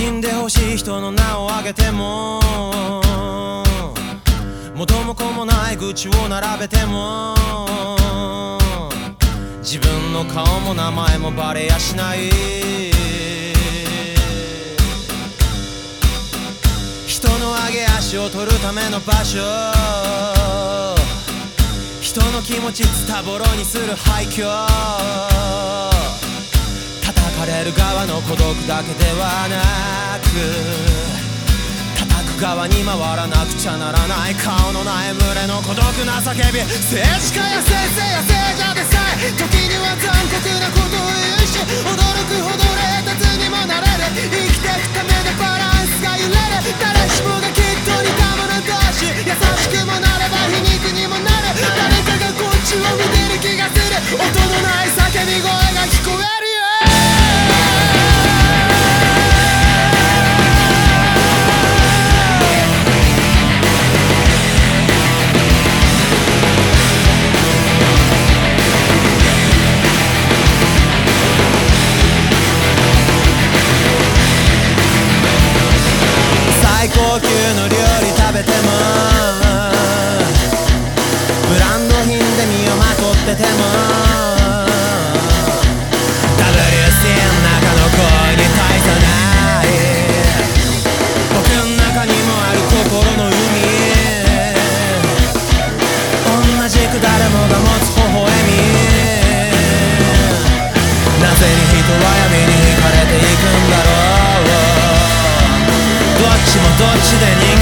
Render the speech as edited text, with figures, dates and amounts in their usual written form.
死んでほしい人の名を挙げても元も子もない愚痴を並べても自分の顔も名前もバレやしない人の上げ足を取るための場所人の気持ちズタボロにする廃墟叩かれる側の孤独だけではなく叩く側に回らなくちゃならない顔のない群れの孤独な叫び政治家や先生や聖者でさえ時には残酷なことを言うし驚くほど冷徹にもなれる生きてくためのバランスが揺れる誰しもがきっと似た者同士優しくもなれば皮肉にもなる誰かがこっちを見てる気がする音のない叫び声が聞こえるよ最高級の料理食べてもブランド品で身をまとってても WC の中の声に大差ない僕の中にもある心の海同じく誰もが持つ微笑みなぜに人は闇に惹かれていくんだろうどっちもどっちで人間